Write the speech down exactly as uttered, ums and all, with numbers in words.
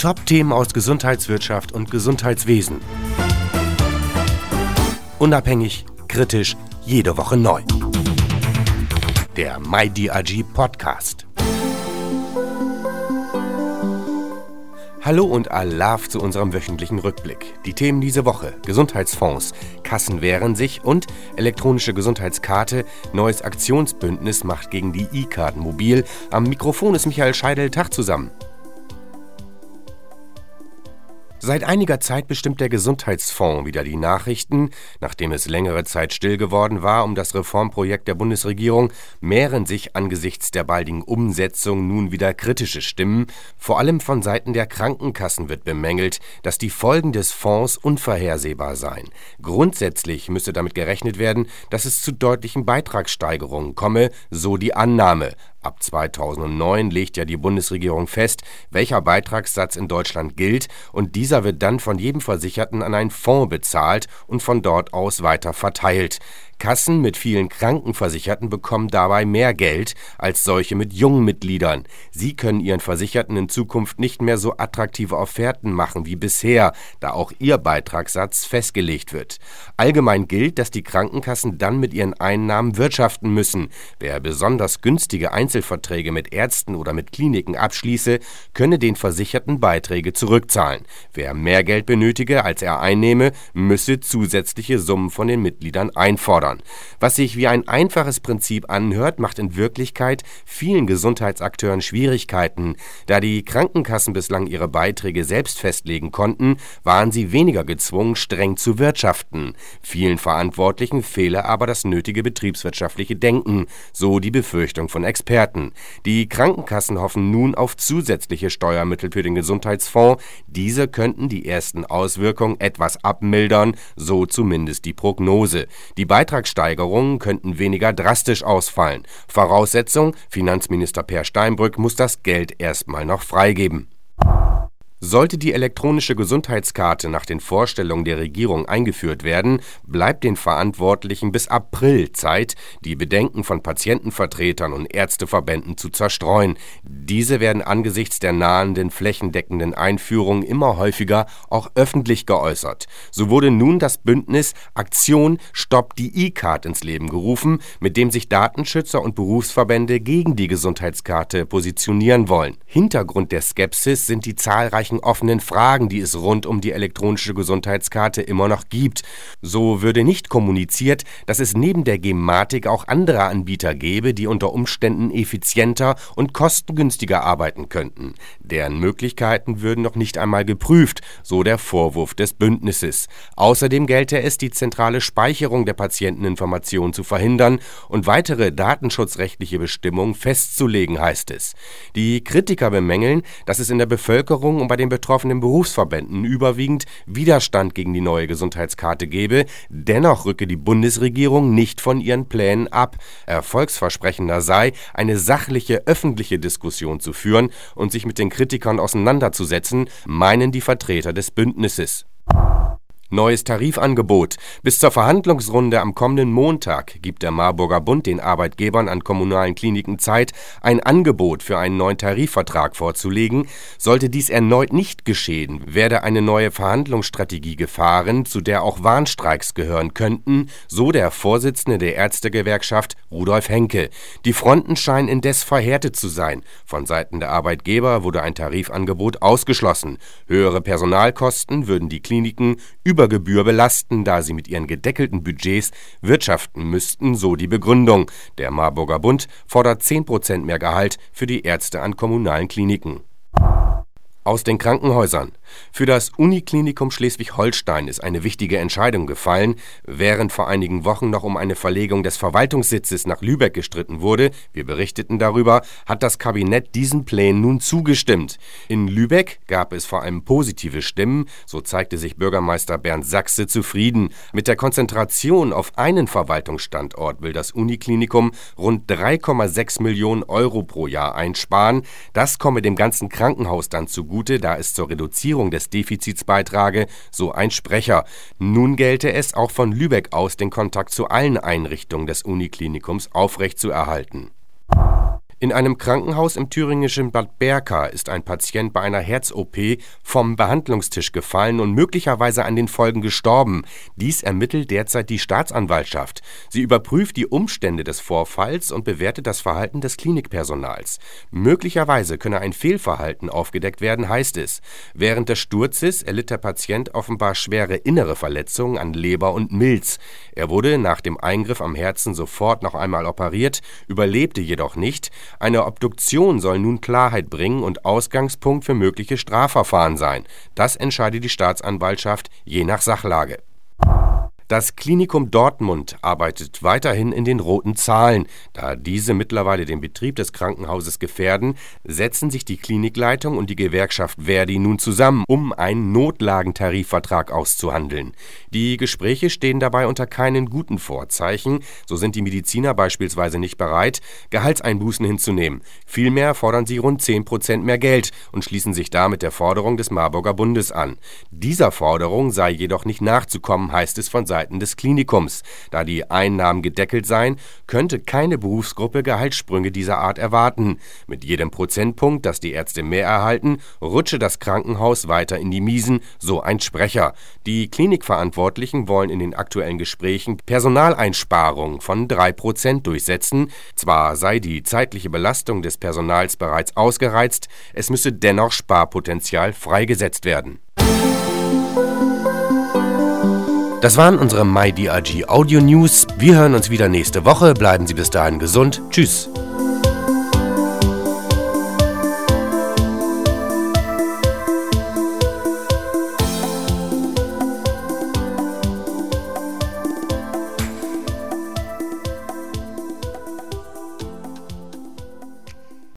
Top-Themen aus Gesundheitswirtschaft und Gesundheitswesen. Unabhängig, kritisch, jede Woche neu. Der MyDRG Podcast. Hallo und Alaf zu unserem wöchentlichen Rückblick. Die Themen diese Woche: Gesundheitsfonds, Kassen wehren sich und elektronische Gesundheitskarte, neues Aktionsbündnis macht gegen die E-Karten mobil. Am Mikrofon ist Michael Scheidel. Tag zusammen. Seit einiger Zeit bestimmt der Gesundheitsfonds wieder die Nachrichten. Nachdem es längere Zeit still geworden war um das Reformprojekt der Bundesregierung, mehren sich angesichts der baldigen Umsetzung nun wieder kritische Stimmen. Vor allem von Seiten der Krankenkassen wird bemängelt, dass die Folgen des Fonds unvorhersehbar seien. Grundsätzlich müsse damit gerechnet werden, dass es zu deutlichen Beitragssteigerungen komme, so die Annahme. Ab zweitausendneun legt ja die Bundesregierung fest, welcher Beitragssatz in Deutschland gilt, und dieser wird dann von jedem Versicherten an einen Fonds bezahlt und von dort aus weiter verteilt. Kassen mit vielen Krankenversicherten bekommen dabei mehr Geld als solche mit jungen Mitgliedern. Sie können ihren Versicherten in Zukunft nicht mehr so attraktive Offerten machen wie bisher, da auch ihr Beitragssatz festgelegt wird. Allgemein gilt, dass die Krankenkassen dann mit ihren Einnahmen wirtschaften müssen. Wer besonders günstige Einzelverträge mit Ärzten oder mit Kliniken abschließe, könne den Versicherten Beiträge zurückzahlen. Wer mehr Geld benötige, als er einnehme, müsse zusätzliche Summen von den Mitgliedern einfordern. Was sich wie ein einfaches Prinzip anhört, macht in Wirklichkeit vielen Gesundheitsakteuren Schwierigkeiten. Da die Krankenkassen bislang ihre Beiträge selbst festlegen konnten, waren sie weniger gezwungen, streng zu wirtschaften. Vielen Verantwortlichen fehle aber das nötige betriebswirtschaftliche Denken, so die Befürchtung von Experten. Die Krankenkassen hoffen nun auf zusätzliche Steuermittel für den Gesundheitsfonds. Diese könnten die ersten Auswirkungen etwas abmildern, so zumindest die Prognose. Die Beitragssteigerungen könnten weniger drastisch ausfallen. Voraussetzung: Finanzminister Peer Steinbrück muss das Geld erstmal noch freigeben. Sollte die elektronische Gesundheitskarte nach den Vorstellungen der Regierung eingeführt werden, bleibt den Verantwortlichen bis April Zeit, die Bedenken von Patientenvertretern und Ärzteverbänden zu zerstreuen. Diese werden angesichts der nahenden flächendeckenden Einführung immer häufiger auch öffentlich geäußert. So wurde nun das Bündnis Aktion Stopp die E-Card ins Leben gerufen, mit dem sich Datenschützer und Berufsverbände gegen die Gesundheitskarte positionieren wollen. Hintergrund der Skepsis sind die zahlreichen offenen Fragen, die es rund um die elektronische Gesundheitskarte immer noch gibt. So würde nicht kommuniziert, dass es neben der Gematik auch andere Anbieter gäbe, die unter Umständen effizienter und kostengünstiger arbeiten könnten. Deren Möglichkeiten würden noch nicht einmal geprüft, so der Vorwurf des Bündnisses. Außerdem gelte es, die zentrale Speicherung der Patienteninformationen zu verhindern und weitere datenschutzrechtliche Bestimmungen festzulegen, heißt es. Die Kritiker bemängeln, dass es in der Bevölkerung und bei den betroffenen Berufsverbänden überwiegend Widerstand gegen die neue Gesundheitskarte gebe. Dennoch rücke die Bundesregierung nicht von ihren Plänen ab. Erfolgsversprechender sei, eine sachliche öffentliche Diskussion zu führen und sich mit den Kritikern auseinanderzusetzen, meinen die Vertreter des Bündnisses. Neues Tarifangebot. Bis zur Verhandlungsrunde am kommenden Montag gibt der Marburger Bund den Arbeitgebern an kommunalen Kliniken Zeit, ein Angebot für einen neuen Tarifvertrag vorzulegen. Sollte dies erneut nicht geschehen, werde eine neue Verhandlungsstrategie gefahren, zu der auch Warnstreiks gehören könnten, so der Vorsitzende der Ärztegewerkschaft Rudolf Henke. Die Fronten scheinen indes verhärtet zu sein. Von Seiten der Arbeitgeber wurde ein Tarifangebot ausgeschlossen. Höhere Personalkosten würden die Kliniken über Gebühr belasten, da sie mit ihren gedeckelten Budgets wirtschaften müssten, so die Begründung. Der Marburger Bund fordert zehn Prozent mehr Gehalt für die Ärzte an kommunalen Kliniken. Aus den Krankenhäusern. Für das Uniklinikum Schleswig-Holstein ist eine wichtige Entscheidung gefallen. Während vor einigen Wochen noch um eine Verlegung des Verwaltungssitzes nach Lübeck gestritten wurde, wir berichteten darüber, hat das Kabinett diesen Plänen nun zugestimmt. In Lübeck gab es vor allem positive Stimmen, so zeigte sich Bürgermeister Bernd Sachse zufrieden. Mit der Konzentration auf einen Verwaltungsstandort will das Uniklinikum rund drei Komma sechs Millionen Euro pro Jahr einsparen. Das komme dem ganzen Krankenhaus dann zugute, da es zur Reduzierung des Defizits beitrage, so ein Sprecher. Nun gelte es, auch von Lübeck aus den Kontakt zu allen Einrichtungen des Uniklinikums aufrechtzuerhalten. In einem Krankenhaus im thüringischen Bad Berka ist ein Patient bei einer Herz-O P vom Behandlungstisch gefallen und möglicherweise an den Folgen gestorben. Dies ermittelt derzeit die Staatsanwaltschaft. Sie überprüft die Umstände des Vorfalls und bewertet das Verhalten des Klinikpersonals. Möglicherweise könne ein Fehlverhalten aufgedeckt werden, heißt es. Während des Sturzes erlitt der Patient offenbar schwere innere Verletzungen an Leber und Milz. Er wurde nach dem Eingriff am Herzen sofort noch einmal operiert, überlebte jedoch nicht. Eine Obduktion soll nun Klarheit bringen und Ausgangspunkt für mögliche Strafverfahren sein. Das entscheidet die Staatsanwaltschaft je nach Sachlage. Das Klinikum Dortmund arbeitet weiterhin in den roten Zahlen. Da diese mittlerweile den Betrieb des Krankenhauses gefährden, setzen sich die Klinikleitung und die Gewerkschaft ver.di nun zusammen, um einen Notlagentarifvertrag auszuhandeln. Die Gespräche stehen dabei unter keinen guten Vorzeichen. So sind die Mediziner beispielsweise nicht bereit, Gehaltseinbußen hinzunehmen. Vielmehr fordern sie rund zehn Prozent mehr Geld und schließen sich damit der Forderung des Marburger Bundes an. Dieser Forderung sei jedoch nicht nachzukommen, heißt es von Seiten des Klinikums. Da die Einnahmen gedeckelt seien, könnte keine Berufsgruppe Gehaltssprünge dieser Art erwarten. Mit jedem Prozentpunkt, das die Ärzte mehr erhalten, rutsche das Krankenhaus weiter in die Miesen, so ein Sprecher. Die Klinikverantwortlichen wollen in den aktuellen Gesprächen Personaleinsparungen von drei Prozent durchsetzen. Zwar sei die zeitliche Belastung des Personals bereits ausgereizt, es müsse dennoch Sparpotenzial freigesetzt werden. Das waren unsere MyDRG Audio News. Wir hören uns wieder nächste Woche. Bleiben Sie bis dahin gesund. Tschüss.